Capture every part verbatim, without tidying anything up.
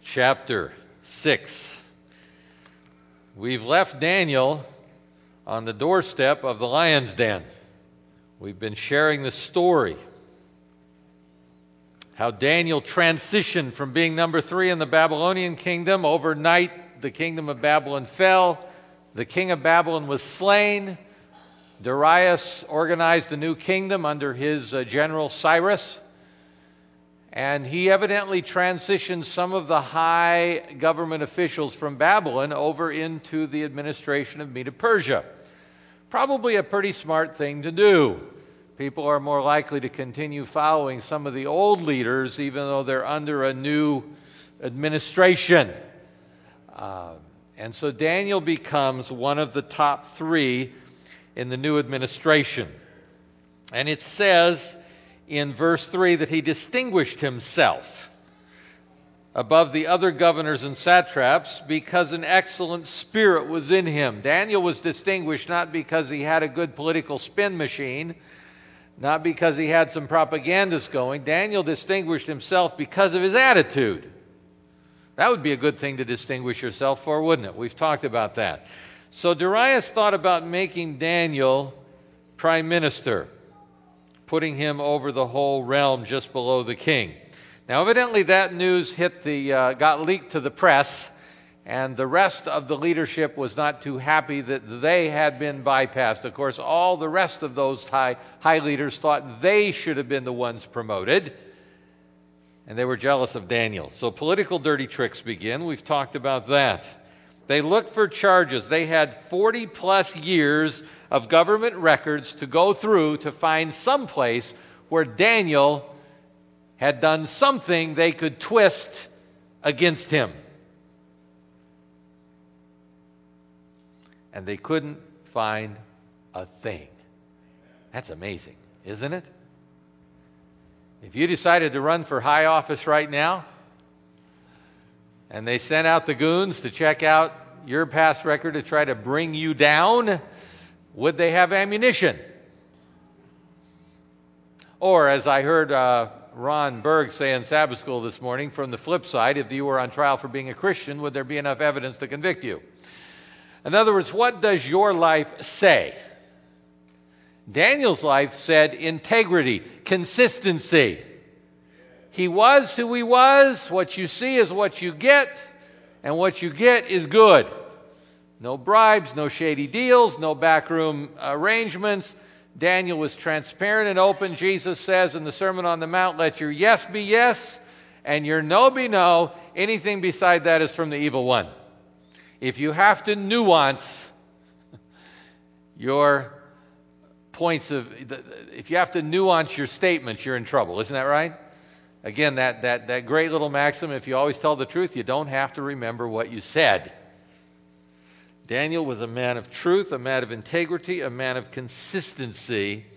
chapter six. We've left Daniel on the doorstep of the lion's den. We've been sharing the story, how Daniel transitioned from being number three in the Babylonian kingdom. Overnight, the kingdom of Babylon fell. The king of Babylon was slain. Darius organized a new kingdom under his uh, general Cyrus. And he evidently transitioned some of the high government officials from Babylon over into the administration of Medo-Persia. Probably a pretty smart thing to do. People are more likely to continue following some of the old leaders even though they're under a new administration. Uh, and so Daniel becomes one of the top three in the new administration. And it says in verse three that he distinguished himself above the other governors and satraps because an excellent spirit was in him. Daniel was distinguished not because he had a good political spin machine, not because he had some propagandists going. Daniel distinguished himself because of his attitude. That would be a good thing to distinguish yourself for, wouldn't it? We've talked about that. So Darius thought about making Daniel prime minister, putting him over the whole realm just below the king. Now, evidently that news hit the, uh, got leaked to the press, and the rest of the leadership was not too happy that they had been bypassed. Of course, all the rest of those high, high leaders thought they should have been the ones promoted, and they were jealous of Daniel. So political dirty tricks begin. We've talked about that. They looked for charges. They had forty plus years of government records to go through to find some place where Daniel had done something they could twist against him. And they couldn't find a thing. That's amazing, isn't it? If you decided to run for high office right now, and they sent out the goons to check out your past record to try to bring you down, would they have ammunition? Or, as I heard uh, Ron Berg say in Sabbath school this morning, from the flip side, if you were on trial for being a Christian, would there be enough evidence to convict you? In other words, what does your life say? Daniel's life said integrity, consistency. He was who he was. What you see is what you get, and what you get is good. No bribes, no shady deals, no backroom arrangements. Daniel was transparent and open. Jesus says in the Sermon on the Mount, let your yes be yes, and your no be no. Anything beside that is from the evil one. If you have to nuance your points of, if you have to nuance your statements, you're in trouble. Isn't that right? Again, that, that, that great little maxim, if you always tell the truth, you don't have to remember what you said. Daniel was a man of truth, a man of integrity, a man of consistency.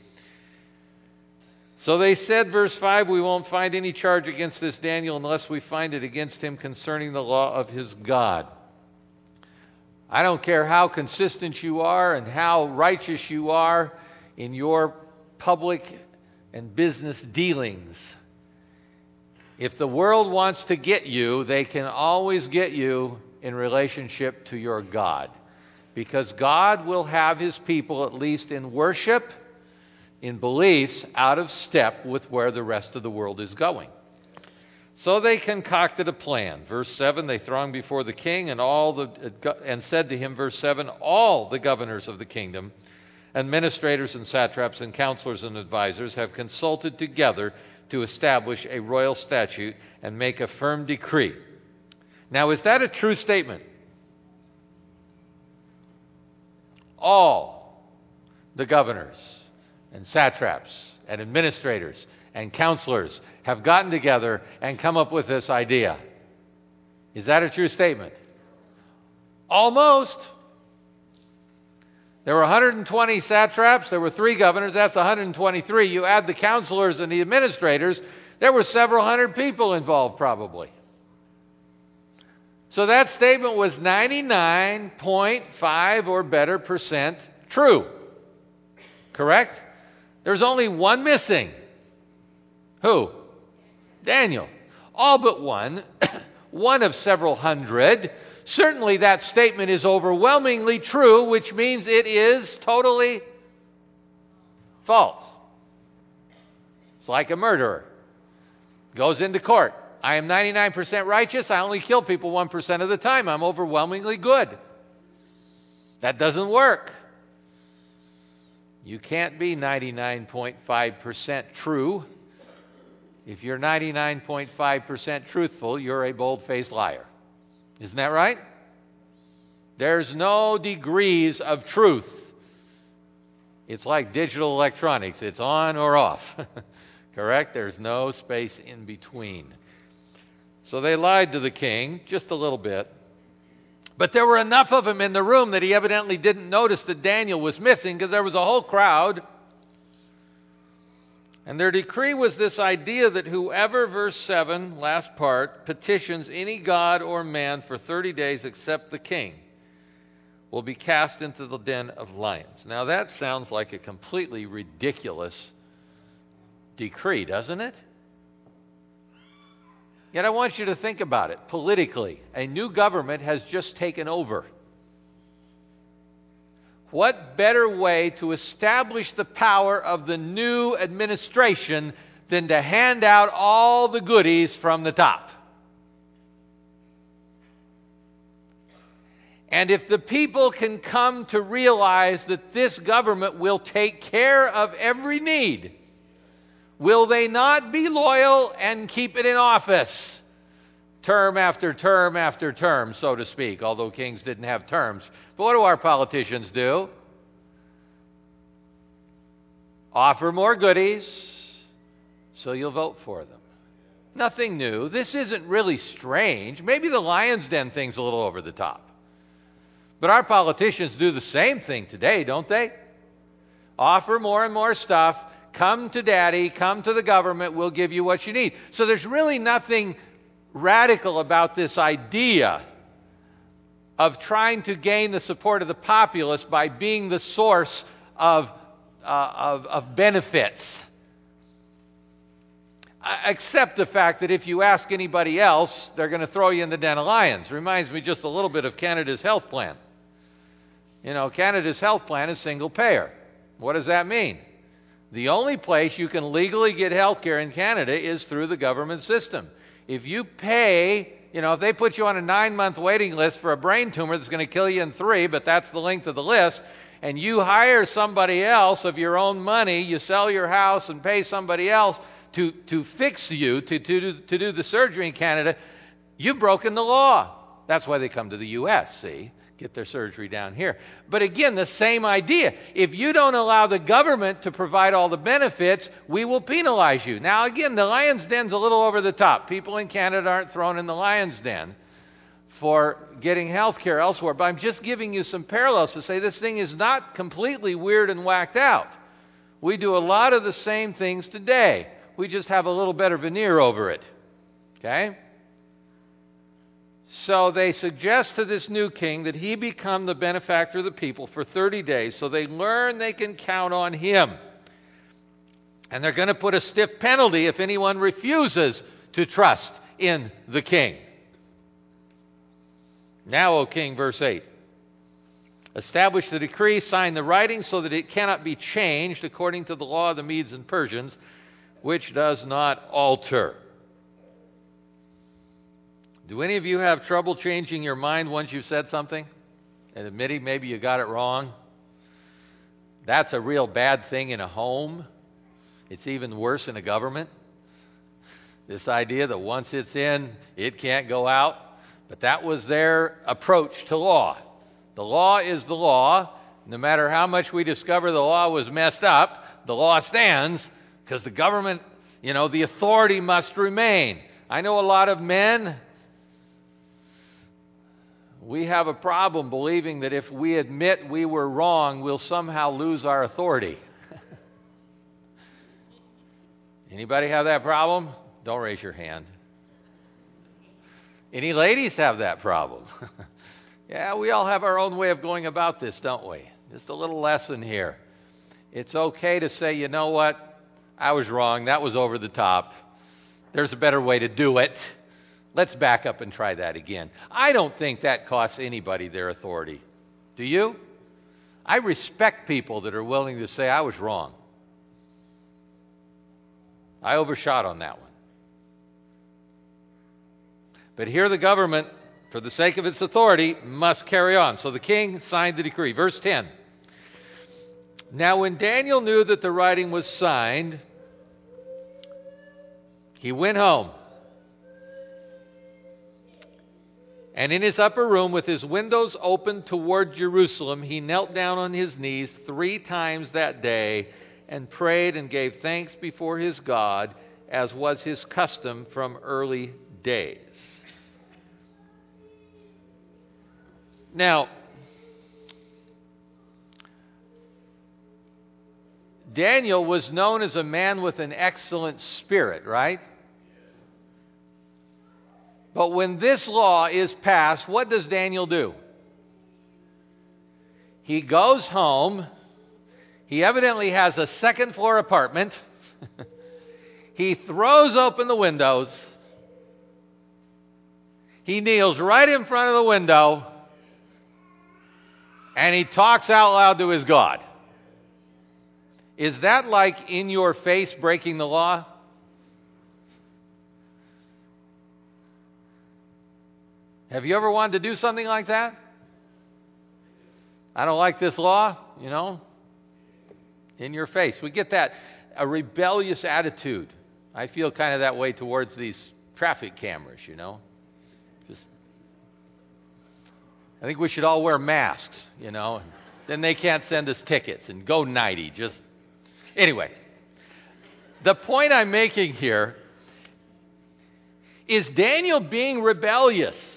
So they said, verse five, we won't find any charge against this Daniel unless we find it against him concerning the law of his God. I don't care how consistent you are and how righteous you are in your public and business dealings. If the world wants to get you, they can always get you in relationship to your God. Because God will have his people, at least in worship, in beliefs, out of step with where the rest of the world is going. So they concocted a plan. Verse seven, they thronged before the king and all the and said to him, verse seven, all the governors of the kingdom, administrators and satraps and counselors and advisors have consulted together to establish a royal statute and make a firm decree. Now, is that a true statement? All the governors and satraps and administrators and counselors have gotten together and come up with this idea. Is that a true statement? Almost. There were one hundred twenty satraps. There were three governors. That's one hundred twenty-three. You add the counselors and the administrators, there were several hundred people involved probably. So that statement was ninety-nine point five or better percent true. Correct? There's only one missing. Who? Daniel. All but one one of several hundred. Certainly that statement is overwhelmingly true, which means it is totally false. It's like a murderer. Goes into court. I am ninety-nine percent righteous. I only kill people one percent of the time. I'm overwhelmingly good. That doesn't work. You can't be ninety-nine point five percent true. If you're ninety-nine point five percent truthful, you're a bold-faced liar. Isn't that right? There's no degrees of truth. It's like digital electronics. It's on or off. Correct? There's no space in between. So they lied to the king just a little bit. But there were enough of them in the room that he evidently didn't notice that Daniel was missing, because there was a whole crowd. And their decree was this idea that whoever, verse seven, last part, petitions any god or man for thirty days except the king will be cast into the den of lions. Now that sounds like a completely ridiculous decree, doesn't it? Yet I want you to think about it politically. A new government has just taken over. What better way to establish the power of the new administration than to hand out all the goodies from the top? And if the people can come to realize that this government will take care of every need, will they not be loyal and keep it in office term after term after term, so to speak, although kings didn't have terms? But what do our politicians do? Offer more goodies so you'll vote for them. Nothing new. This isn't really strange. Maybe the Lion's Den thing's a little over the top. But our politicians do the same thing today, don't they? Offer more and more stuff. Come to daddy, come to the government, we'll give you what you need. So there's really nothing radical about this idea of trying to gain the support of the populace by being the source of, uh, of, of benefits. Except the fact that if you ask anybody else, they're going to throw you in the den of lions. Reminds me just a little bit of Canada's health plan. You know, Canada's health plan is single payer. What does that mean? The only place you can legally get health care in Canada is through the government system. If you pay, you know, if they put you on a nine-month waiting list for a brain tumor that's going to kill you in three, but that's the length of the list, and you hire somebody else of your own money, you sell your house and pay somebody else to, to fix you, to, to, to do the surgery in Canada, you've broken the law. That's why they come to the U S, see? Get their surgery down here. But again, the same idea. If you don't allow the government to provide all the benefits, we will penalize you. Now again, the Lion's Den's a little over the top. People in Canada aren't thrown in the Lion's Den for getting health care elsewhere. But I'm just giving you some parallels to say this thing is not completely weird and whacked out. We do a lot of the same things today. We just have a little better veneer over it. Okay? So they suggest to this new king that he become the benefactor of the people for thirty days so they learn they can count on him. And they're going to put a stiff penalty if anyone refuses to trust in the king. Now, O king, verse eight. Establish the decree, sign the writing so that it cannot be changed according to the law of the Medes and Persians, which does not alter. Do any of you have trouble changing your mind once you've said something and admitting maybe you got it wrong? That's a real bad thing in a home. It's even worse in a government. This idea that once it's in, it can't go out. But that was their approach to law. The law is the law. No matter how much we discover the law was messed up, the law stands because the government, you know, the authority must remain. I know a lot of men. We have a problem believing that if we admit we were wrong, we'll somehow lose our authority. Anybody have that problem? Don't raise your hand. Any ladies have that problem? Yeah, we all have our own way of going about this, don't we? Just a little lesson here. It's okay to say, you know what? I was wrong. That was over the top. There's a better way to do it. Let's back up and try that again. I don't think that costs anybody their authority. Do you? I respect people that are willing to say, I was wrong. I overshot on that one. But here the government, for the sake of its authority, must carry on. So the king signed the decree. Verse ten. Now when Daniel knew that the writing was signed, he went home. And in his upper room, with his windows open toward Jerusalem, he knelt down on his knees three times that day and prayed and gave thanks before his God, as was his custom from early days. Now, Daniel was known as a man with an excellent spirit, right? But when this law is passed, what does Daniel do? He goes home. He evidently has a second floor apartment. He throws open the windows. He kneels right in front of the window. And he talks out loud to his God. Is that like in your face breaking the law? Have you ever wanted to do something like that? I don't like this law, you know, in your face. We get that, a rebellious attitude. I feel kind of that way towards these traffic cameras, you know. Just, I think we should all wear masks, you know. Then they can't send us tickets and go ninety. Just anyway, the point I'm making here is Daniel being rebellious.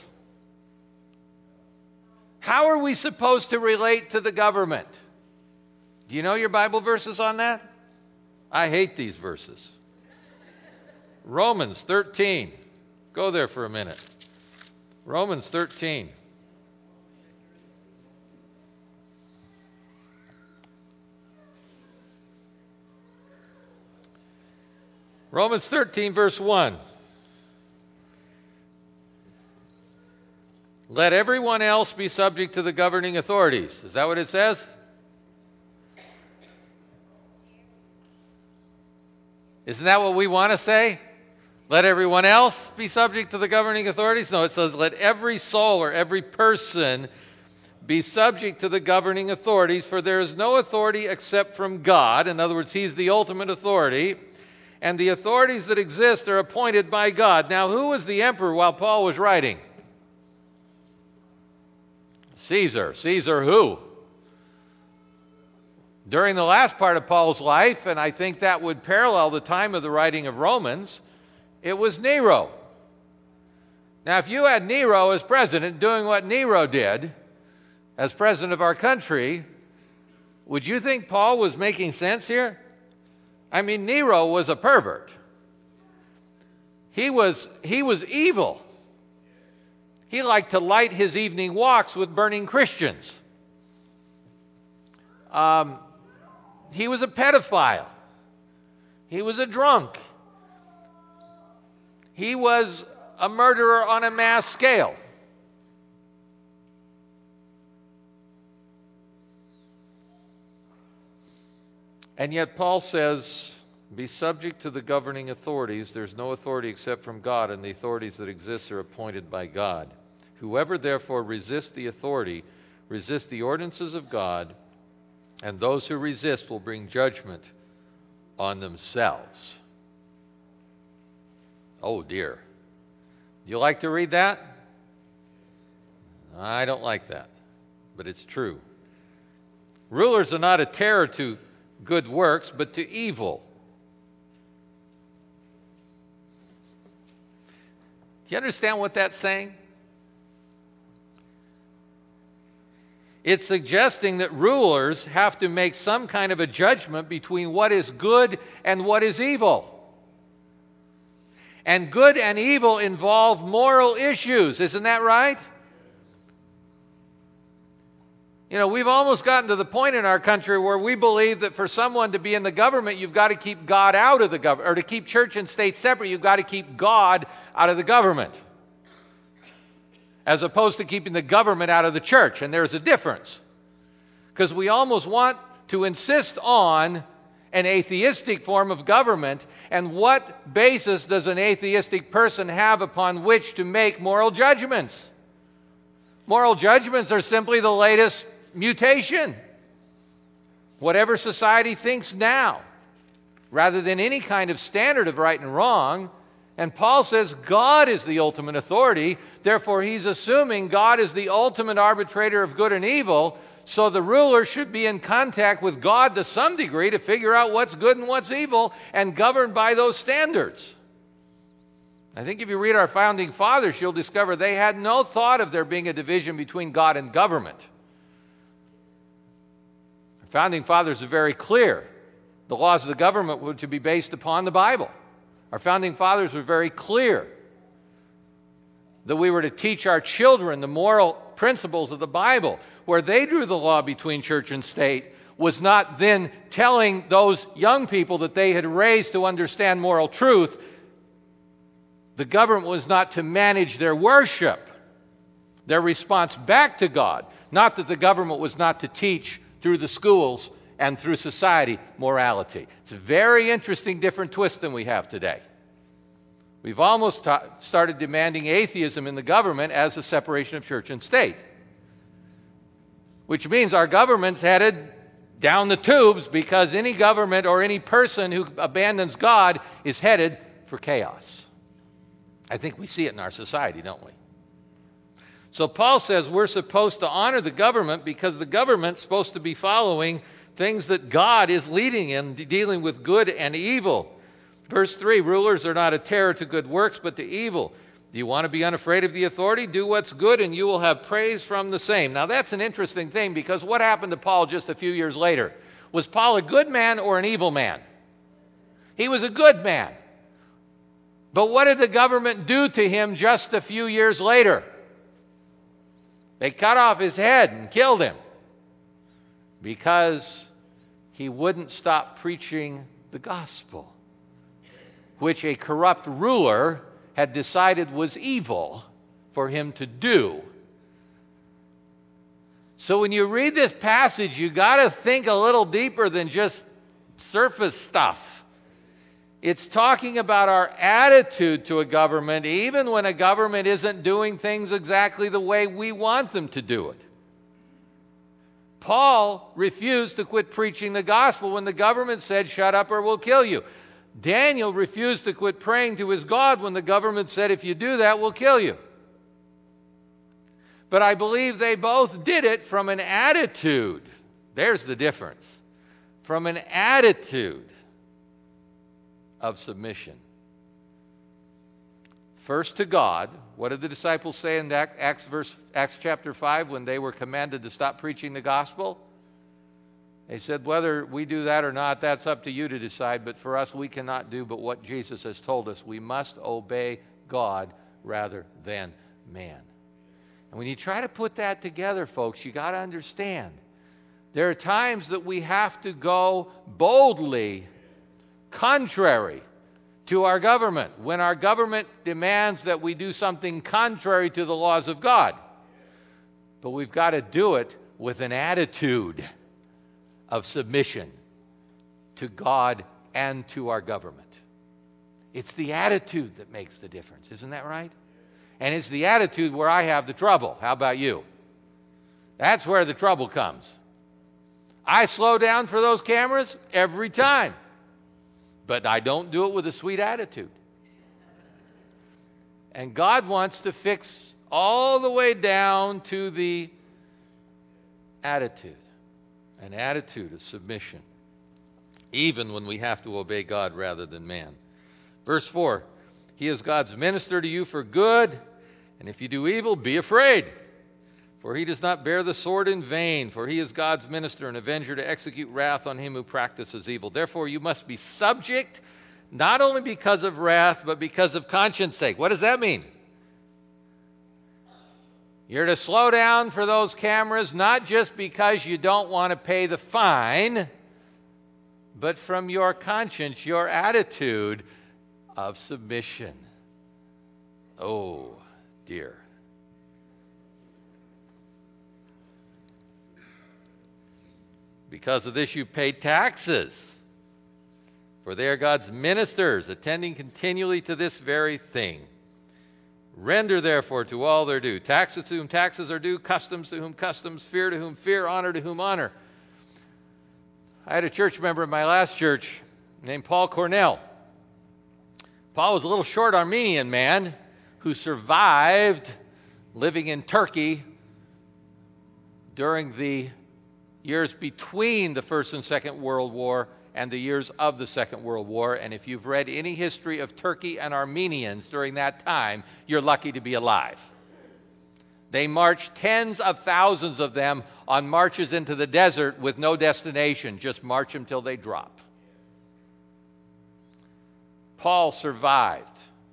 How are we supposed to relate to the government? Do you know your Bible verses on that? I hate these verses. Romans thirteen. Go there for a minute. Romans thirteen. Romans thirteen, verse one. Let everyone else be subject to the governing authorities. Is that what it says? Isn't that what we want to say? Let everyone else be subject to the governing authorities? No, it says let every soul or every person be subject to the governing authorities, for there is no authority except from God. In other words, He's the ultimate authority. And the authorities that exist are appointed by God. Now, who was the emperor while Paul was writing? Caesar. Caesar who? During the last part of Paul's life, and I think that would parallel the time of the writing of Romans, it was Nero. Now, if you had Nero as president doing what Nero did as president of our country, would you think Paul was making sense here? I mean, Nero was a pervert. He was, he was evil. He liked to light his evening walks with burning Christians. Um, he was a pedophile. He was a drunk. He was a murderer on a mass scale. And yet Paul says, be subject to the governing authorities. There's no authority except from God, and the authorities that exist are appointed by God. Whoever therefore resists the authority, resists the ordinances of God, and those who resist will bring judgment on themselves. Oh dear. Do you like to read that? I don't like that, but it's true. Rulers are not a terror to good works, but to evil. Do you understand what that's saying? It's suggesting that rulers have to make some kind of a judgment between what is good and what is evil. And good and evil involve moral issues, isn't that right? You know, we've almost gotten to the point in our country where we believe that for someone to be in the government, you've got to keep God out of the government, or to keep church and state separate, you've got to keep God out of the government. as opposed to keeping the government out of the church. And there's a difference. Because we almost want to insist on an atheistic form of government, and what basis does an atheistic person have upon which to make moral judgments? Moral judgments are simply the latest mutation. Whatever society thinks now, rather than any kind of standard of right and wrong. And Paul says God is the ultimate authority, therefore he's assuming God is the ultimate arbitrator of good and evil, so the ruler should be in contact with God to some degree to figure out what's good and what's evil and govern by those standards. I think if you read our founding fathers, you'll discover they had no thought of there being a division between God and government. Our founding fathers are very clear. The laws of the government were to be based upon the Bible. Our founding fathers were very clear that we were to teach our children the moral principles of the Bible. Where they drew the law between church and state was not then telling those young people that they had raised to understand moral truth. The government was not to manage their worship, their response back to God. Not that the government was not to teach through the schools and through society morality. It's a very interesting, different twist than we have today. We've almost ta- started demanding atheism in the government as a separation of church and state, which means our government's headed down the tubes, because any government or any person who abandons God is headed for chaos. I think we see it in our society, don't we? So Paul says we're supposed to honor the government because the government's supposed to be following things that God is leading in, dealing with good and evil. Verse three, rulers are not a terror to good works, but to evil. Do you want to be unafraid of the authority? Do what's good, and you will have praise from the same. Now that's an interesting thing, because what happened to Paul just a few years later? Was Paul a good man or an evil man? He was a good man. But what did the government do to him just a few years later? They cut off his head and killed him because he wouldn't stop preaching the gospel, which a corrupt ruler had decided was evil for him to do. So when you read this passage, you got to think a little deeper than just surface stuff. It's talking about our attitude to a government, even when a government isn't doing things exactly the way we want them to do it. Paul refused to quit preaching the gospel when the government said, "Shut up or we'll kill you." Daniel refused to quit praying to his God when the government said, "If you do that, we'll kill you." But I believe they both did it from an attitude. There's the difference. From an attitude of submission. First to God. What did the disciples say in Acts, verse, Acts chapter five when they were commanded to stop preaching the gospel? They said, whether we do that or not, that's up to you to decide. But for us, we cannot do but what Jesus has told us. We must obey God rather than man. And when you try to put that together, folks, you got to understand. There are times that we have to go boldly contrary to our government, when our government demands that we do something contrary to the laws of God. But we've got to do it with an attitude of submission to God and to our government. It's the attitude that makes the difference, isn't that right? And it's the attitude where I have the trouble. How about you? That's where the trouble comes. I slow down for those cameras every time. But I don't do it with a sweet attitude. And God wants to fix all the way down to the attitude. An attitude of submission. Even when we have to obey God rather than man. Verse four, He is God's minister to you for good, and if you do evil, be afraid. For he does not bear the sword in vain, for he is God's minister and avenger to execute wrath on him who practices evil. Therefore you must be subject, not only because of wrath, but because of conscience sake. What does that mean? You're to slow down for those cameras, not just because you don't want to pay the fine, but from your conscience, your attitude of submission. Oh, dear. Because of this you pay taxes, for they are God's ministers, attending continually to this very thing. Render therefore to all their due, taxes to whom taxes are due, customs to whom customs, fear to whom fear, honor to whom honor. I had a church member in my last church named Paul Cornell. Paul was a little short Armenian man who survived living in Turkey during the years between the First and Second World War and the years of the Second World War. And if you've read any history of Turkey and Armenians during that time, you're lucky to be alive. They marched, tens of thousands of them, on marches into the desert with no destination. Just march them till they drop. Paul survived.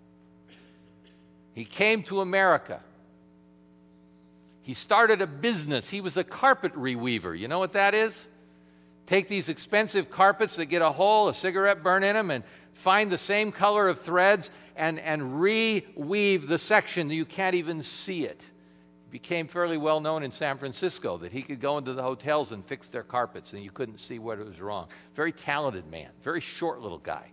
He came to America. He started a business. He was a carpet reweaver. You know what that is? Take these expensive carpets that get a hole, a cigarette burn in them, and find the same color of threads and, and reweave the section. You can't even see it. He became fairly well known in San Francisco that he could go into the hotels and fix their carpets and you couldn't see what was wrong. Very talented man, very short little guy.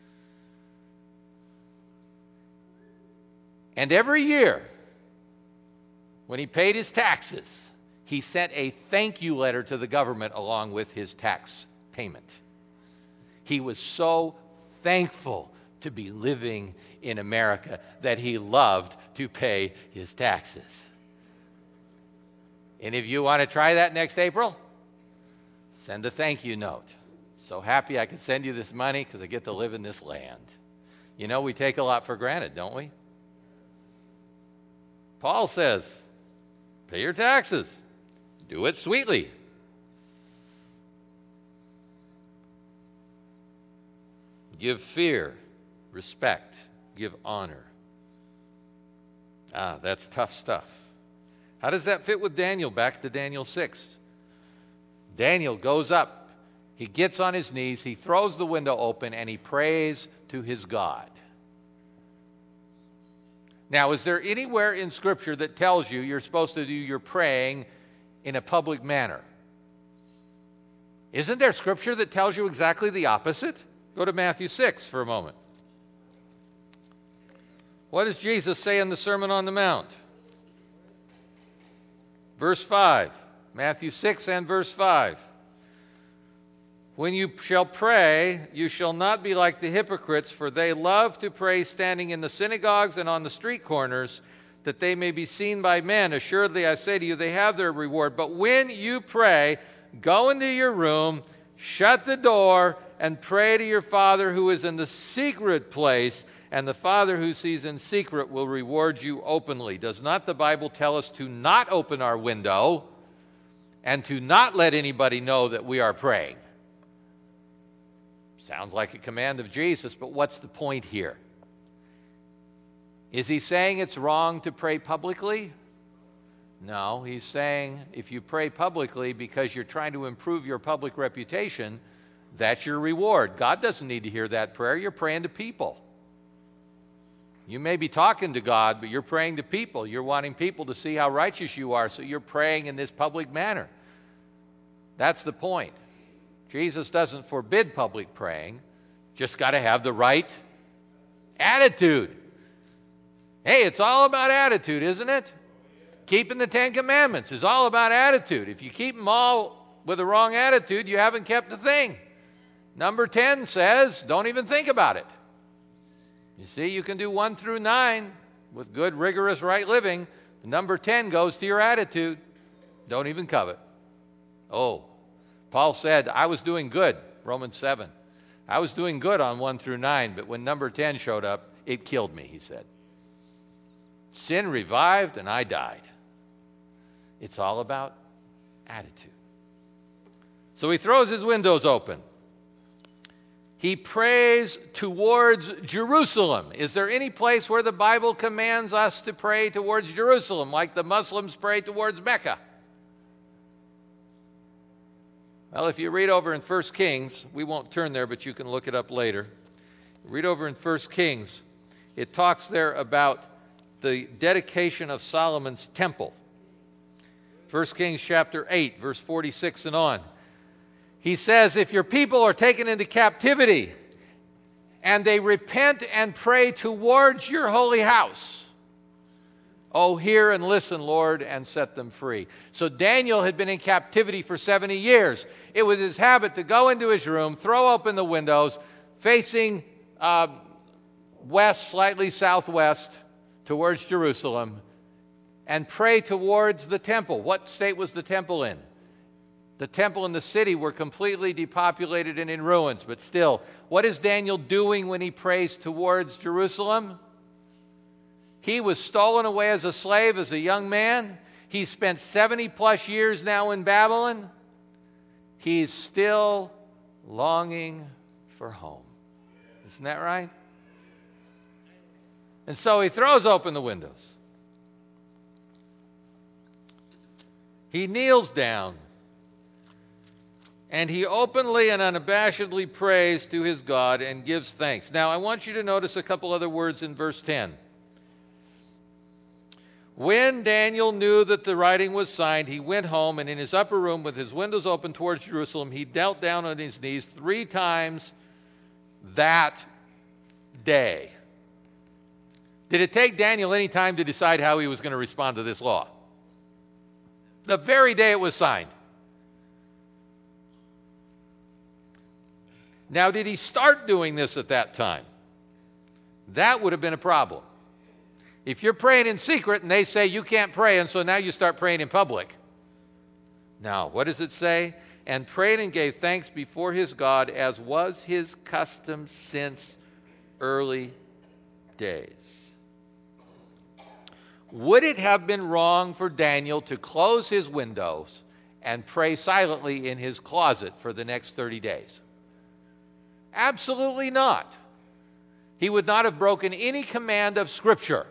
And every year, when he paid his taxes, he sent a thank you letter to the government along with his tax payment. He was so thankful to be living in America that he loved to pay his taxes. Any of you want to try that next April? Send a thank you note. So happy I could send you this money because I get to live in this land. You know, we take a lot for granted, don't we? Paul says, pay your taxes. Do it sweetly. Give fear, respect, give honor. Ah, that's tough stuff. How does that fit with Daniel? Back to Daniel six. Daniel goes up. He gets on his knees. He throws the window open and he prays to his God. Now, is there anywhere in Scripture that tells you you're supposed to do your praying in a public manner? Isn't there Scripture that tells you exactly the opposite? Go to Matthew six for a moment. What does Jesus say in the Sermon on the Mount? Verse five. Matthew six and verse five. When you shall pray, you shall not be like the hypocrites, for they love to pray standing in the synagogues and on the street corners, that they may be seen by men. Assuredly, I say to you, they have their reward. But when you pray, go into your room, shut the door, and pray to your Father who is in the secret place, and the Father who sees in secret will reward you openly. Does not the Bible tell us to not open our window and to not let anybody know that we are praying? Sounds like a command of Jesus, but what's the point here? Is he saying it's wrong to pray publicly? No, he's saying if you pray publicly because you're trying to improve your public reputation, that's your reward. God doesn't need to hear that prayer. You're praying to people. You may be talking to God, but you're praying to people. You're wanting people to see how righteous you are, so you're praying in this public manner. That's the point. Jesus doesn't forbid public praying. Just got to have the right attitude. Hey, it's all about attitude, isn't it? Keeping the Ten Commandments is all about attitude. If you keep them all with the wrong attitude, you haven't kept the thing. Number ten says, don't even think about it. You see, you can do one through nine with good, rigorous, right living. Number ten goes to your attitude. Don't even covet. Oh, Paul said, I was doing good, Romans seven. I was doing good on one through nine, but when number ten showed up, it killed me, he said. Sin revived and I died. It's all about attitude. So he throws his windows open. He prays towards Jerusalem. Is there any place where the Bible commands us to pray towards Jerusalem, like the Muslims pray towards Mecca? Well, if you read over in First Kings, we won't turn there, but you can look it up later. Read over in First Kings. It talks there about the dedication of Solomon's temple. First Kings chapter eight, verse forty-six and on. He says, if your people are taken into captivity and they repent and pray towards your holy house, oh, hear and listen, Lord, and set them free. So Daniel had been in captivity for seventy years. It was his habit to go into his room, throw open the windows, facing uh, west, slightly southwest, towards Jerusalem, and pray towards the temple. What state was the temple in? The temple and the city were completely depopulated and in ruins, but still, what is Daniel doing when he prays towards Jerusalem? He was stolen away as a slave as a young man. He spent seventy plus years now in Babylon. He's still longing for home. Isn't that right? And so he throws open the windows. He kneels down. And he openly and unabashedly prays to his God and gives thanks. Now, I want you to notice a couple other words in verse ten. When Daniel knew that the writing was signed, he went home, and in his upper room with his windows open towards Jerusalem, he knelt down on his knees three times that day. Did it take Daniel any time to decide how he was going to respond to this law? The very day it was signed. Now, did he start doing this at that time? That would have been a problem. If you're praying in secret and they say you can't pray, and so now you start praying in public. Now, what does it say? And prayed and gave thanks before his God, as was his custom since early days. Would it have been wrong for Daniel to close his windows and pray silently in his closet for the next thirty days? Absolutely not. He would not have broken any command of Scripture.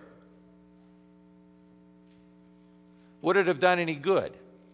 Would it have done any good?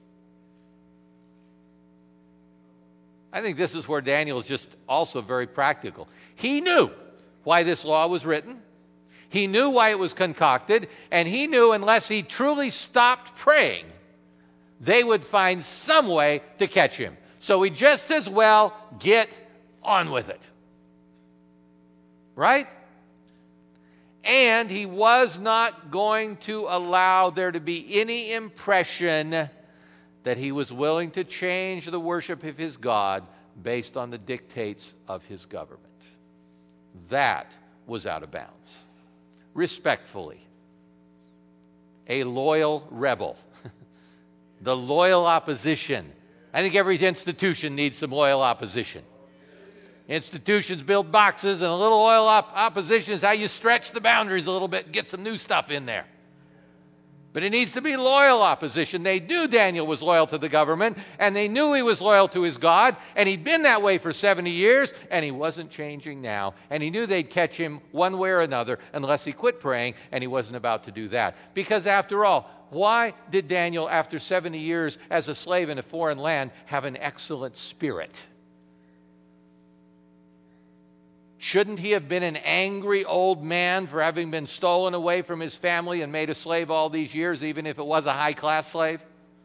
I think this is where Daniel is just also very practical. He knew why this law was written. He knew why it was concocted. And he knew unless he truly stopped praying, they would find some way to catch him. So he just as well get on with it. Right? And he was not going to allow there to be any impression that he was willing to change the worship of his God based on the dictates of his government. That was out of bounds. Respectfully, a loyal rebel, the loyal opposition. I think every institution needs some loyal opposition. Institutions build boxes, and a little loyal op- opposition is how you stretch the boundaries a little bit and get some new stuff in there. But it needs to be loyal opposition. They knew Daniel was loyal to the government, and they knew he was loyal to his God, and he'd been that way for seventy years, and he wasn't changing now. And he knew they'd catch him one way or another unless he quit praying, and he wasn't about to do that. Because after all, why did Daniel, after seventy years as a slave in a foreign land, have an excellent spirit? Shouldn't he have been an angry old man for having been stolen away from his family and made a slave all these years, even if it was a high-class slave?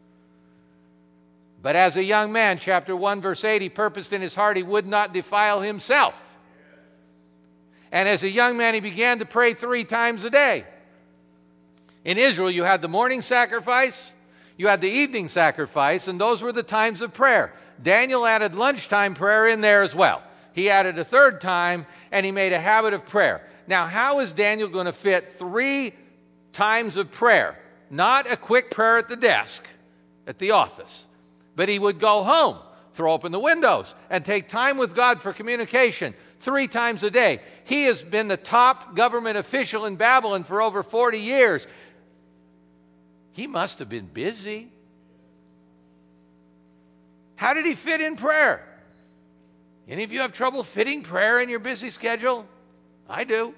But as a young man, chapter one, verse eight, he purposed in his heart he would not defile himself. And as a young man, he began to pray three times a day. In Israel, you had the morning sacrifice, you had the evening sacrifice, and those were the times of prayer. Daniel added lunchtime prayer in there as well. He added a third time, and he made a habit of prayer. Now, how is Daniel going to fit three times of prayer? Not a quick prayer at the desk, at the office. But he would go home, throw open the windows, and take time with God for communication three times a day. He has been the top government official in Babylon for over forty years. He must have been busy. How did he fit in prayer? Any of you have trouble fitting prayer in your busy schedule? I do.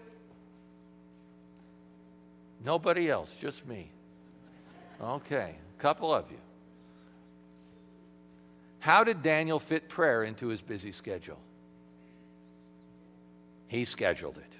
Nobody else, just me. Okay, a couple of you. How did Daniel fit prayer into his busy schedule? He scheduled it.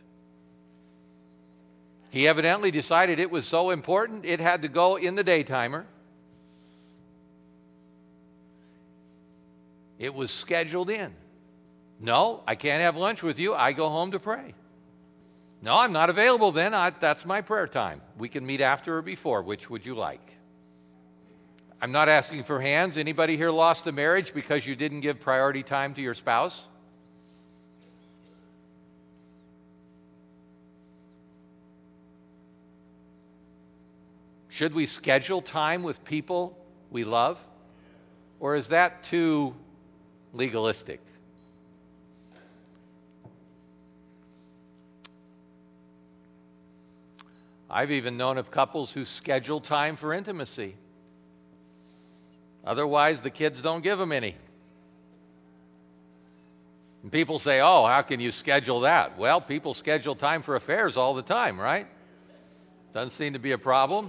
He evidently decided it was so important it had to go in the daytimer. It was scheduled in. No, I can't have lunch with you. I go home to pray. No, I'm not available then. I, that's my prayer time. We can meet after or before. Which would you like? I'm not asking for hands. Anybody here lost a marriage because you didn't give priority time to your spouse? Should we schedule time with people we love? Or is that too legalistic? I've even known of couples who schedule time for intimacy. Otherwise, the kids don't give them any. And people say, oh, how can you schedule that? Well, people schedule time for affairs all the time, right? Doesn't seem to be a problem.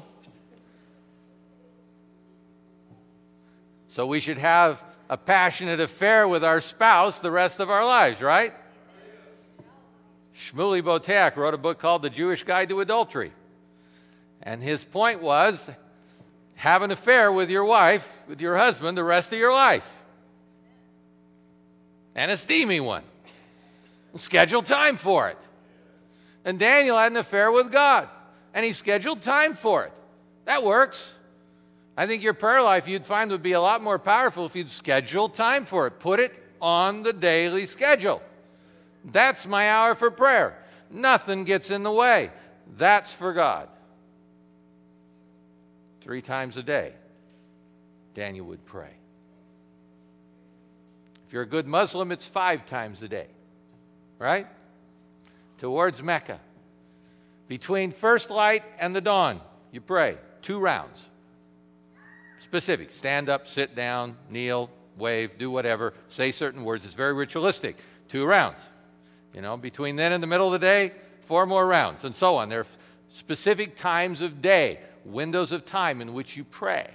So we should have a passionate affair with our spouse the rest of our lives, right? Shmuley Boteach wrote a book called The Jewish Guide to Adultery. And his point was, have an affair with your wife, with your husband, the rest of your life. And a steamy one. Schedule time for it. And Daniel had an affair with God. And he scheduled time for it. That works. I think your prayer life you'd find would be a lot more powerful if you'd schedule time for it. Put it on the daily schedule. That's my hour for prayer. Nothing gets in the way. That's for God. Three times a day, Daniel would pray. If you're a good Muslim, it's five times a day, right? Towards Mecca. Between first light and the dawn, you pray. Two rounds. Specific. Stand up, sit down, kneel, wave, do whatever. Say certain words. It's very ritualistic. Two rounds. You know, between then and the middle of the day, four more rounds, and so on. There are specific times of day, windows of time in which you pray.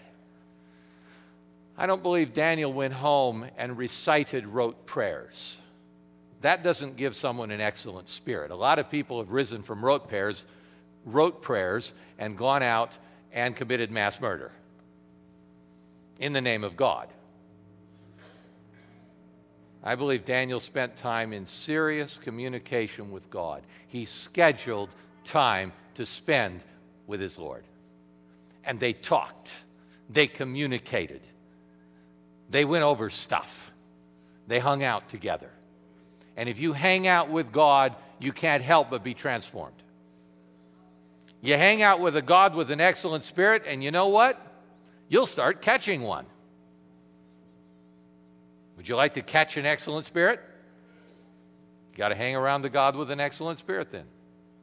I don't believe Daniel went home and recited rote prayers. That doesn't give someone an excellent spirit. A lot of people have risen from rote prayers, rote prayers and gone out and committed mass murder in the name of God. I believe Daniel spent time in serious communication with God. He scheduled time to spend with his Lord. And they talked. They communicated. They went over stuff. They hung out together. And if you hang out with God, you can't help but be transformed. You hang out with a God with an excellent spirit, and you know what? You'll start catching one. Would you like to catch an excellent spirit? You got to hang around the God with an excellent spirit then.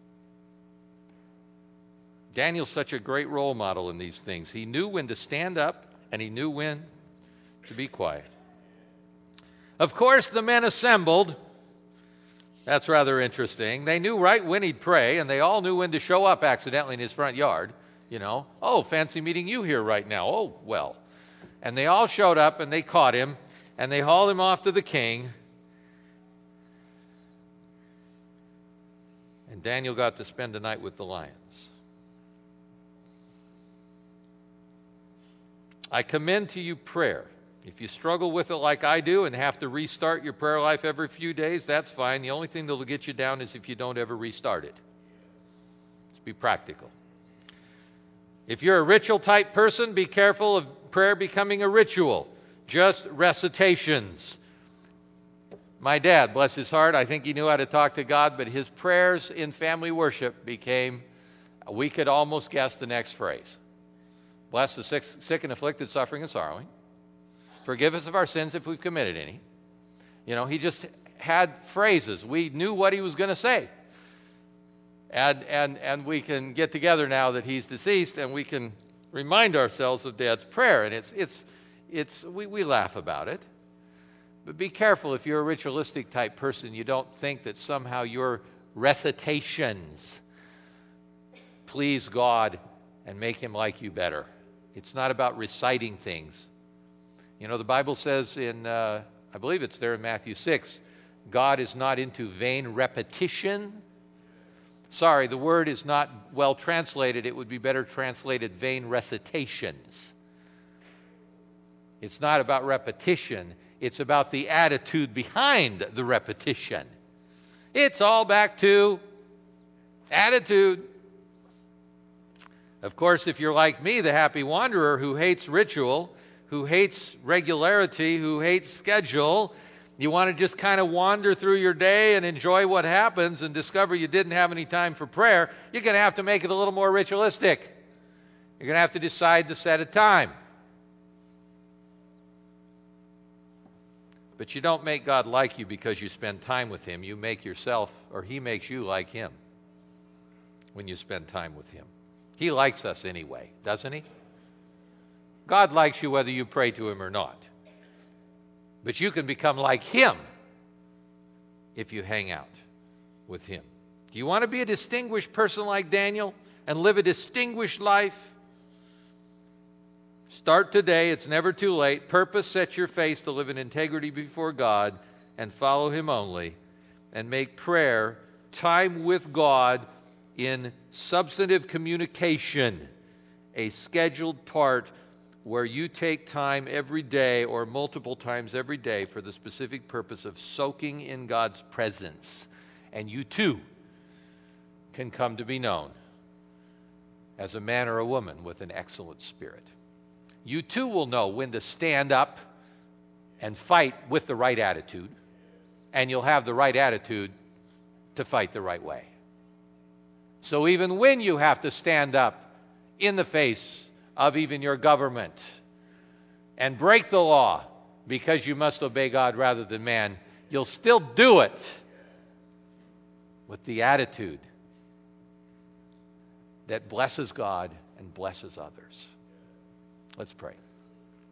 Daniel's such a great role model in these things. He knew when to stand up, and he knew when to be quiet. Of course, the men assembled. That's rather interesting. They knew right when he'd pray, and they all knew when to show up accidentally in his front yard. You know, oh, fancy meeting you here right now. Oh, well. And they all showed up, and they caught him, and they hauled him off to the king. And Daniel got to spend the night with the lions. I commend to you prayer. If you struggle with it like I do and have to restart your prayer life every few days, that's fine. The only thing that will get you down is if you don't ever restart it. Let's be practical. If you're a ritual type person, be careful of prayer becoming a ritual, just recitations. My dad, bless his heart, I think he knew how to talk to God, but his prayers in family worship became, we could almost guess the next phrase. Bless the sick, sick and afflicted, suffering and sorrowing. Forgive us of our sins if we've committed any. You know, he just had phrases. We knew what he was going to say. And, and, and we can get together now that he's deceased, and we can remind ourselves of Dad's prayer. And it's, it's, it's, we, we laugh about it. But be careful if you're a ritualistic type person, you don't think that somehow your recitations please God and make him like you better. It's not about reciting things. You know, the Bible says in, uh, I believe it's there in Matthew six, God is not into vain repetition. Sorry, the word is not well translated. It would be better translated vain recitations. It's not about repetition. It's about the attitude behind the repetition. It's all back to attitude. Of course, if you're like me, the happy wanderer who hates ritual, who hates regularity, who hates schedule, you want to just kind of wander through your day and enjoy what happens and discover you didn't have any time for prayer, you're going to have to make it a little more ritualistic. You're going to have to decide to set a time. But you don't make God like you because you spend time with Him. You make yourself, or He makes you like Him when you spend time with Him. He likes us anyway, doesn't He? God likes you whether you pray to Him or not. But you can become like Him if you hang out with Him. Do you want to be a distinguished person like Daniel and live a distinguished life? Start today. It's never too late. Purpose, set your face to live in integrity before God and follow Him only, and make prayer, time with God in substantive communication, a scheduled part where you take time every day or multiple times every day for the specific purpose of soaking in God's presence. And you too can come to be known as a man or a woman with an excellent spirit. You too will know when to stand up and fight with the right attitude, and you'll have the right attitude to fight the right way. So even when you have to stand up in the face of even your government and break the law because you must obey God rather than man, you'll still do it with the attitude that blesses God and blesses others. Let's pray.